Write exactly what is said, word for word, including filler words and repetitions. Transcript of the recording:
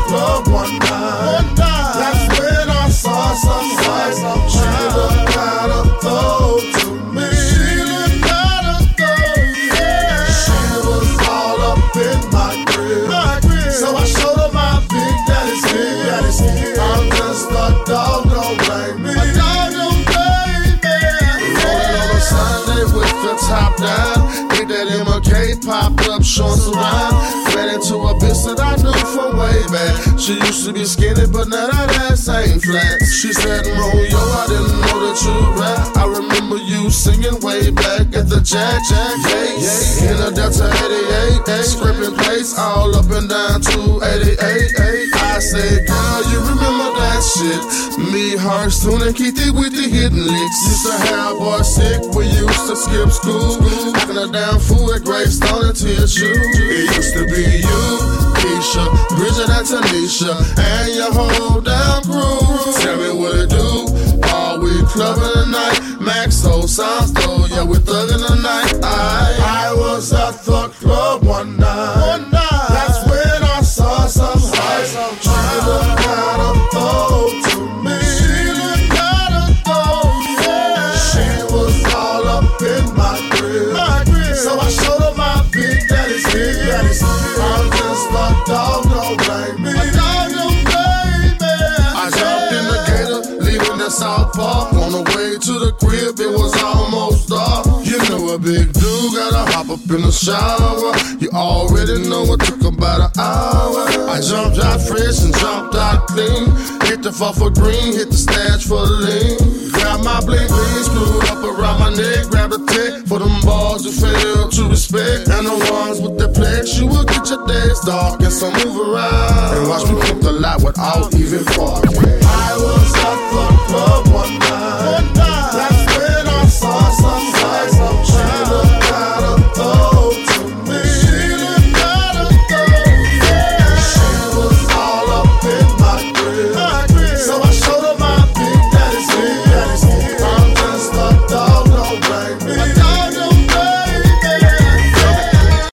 club one night. That's when I saw some sights. She looked kinda throw to me. She looked kinda throw, yeah. She was all up in my crib. So I showed her my big daddy's here. I'm just a dog, don't blame me. A dog, don't blame me. Rolling on a Sunday with the top down. Hit that M K, popped up, shorts around. Ran into a bitch that I knew from way back. She used to be skinny, but now that ass ain't flat. She said, Mo, yo, I didn't know that you rap. I remember you singing way back at the Jack Jack Yates. In the Delta eighty-eight, eight, scraping plates all up and down to eighty-eight, eight. I said, girl, you remember that shit? Me, her, Soon, and Keithy with the hidden licks. Used to have boys sick, we used to skip school. Knocking her down food at Gravestone and Tissue. It used to be you, Keisha, Bridget and Tanisha, and your whole damn crew. Tell me what it do. Are we clubbing tonight? Maxo sounds though, yeah, we thugging tonight. I, I was at the club one night. One night. That's when I saw some sights. She looked kinda throw to me. She looked kinda throw, yeah. She was all up in my crib. My crib. So I showed her my big daddy's here. I'm just a dog, don't blame me. A dog, don't blame me. I jumped in the gator, leaving the South Park. On the way to the crib, it was almost dark. You know a big dude gotta hop up in the shower. You already know it took about an hour. I jumped out fresh and jumped out clean. Hit the fuck for green, hit the stash for the lean. Grab my bling bling, screwed up around my neck. Grab the tech for them balls who fail to respect. And the ones with the flex, you will get your days dark. And so move around and watch me flip the lot without even parking. I was at the club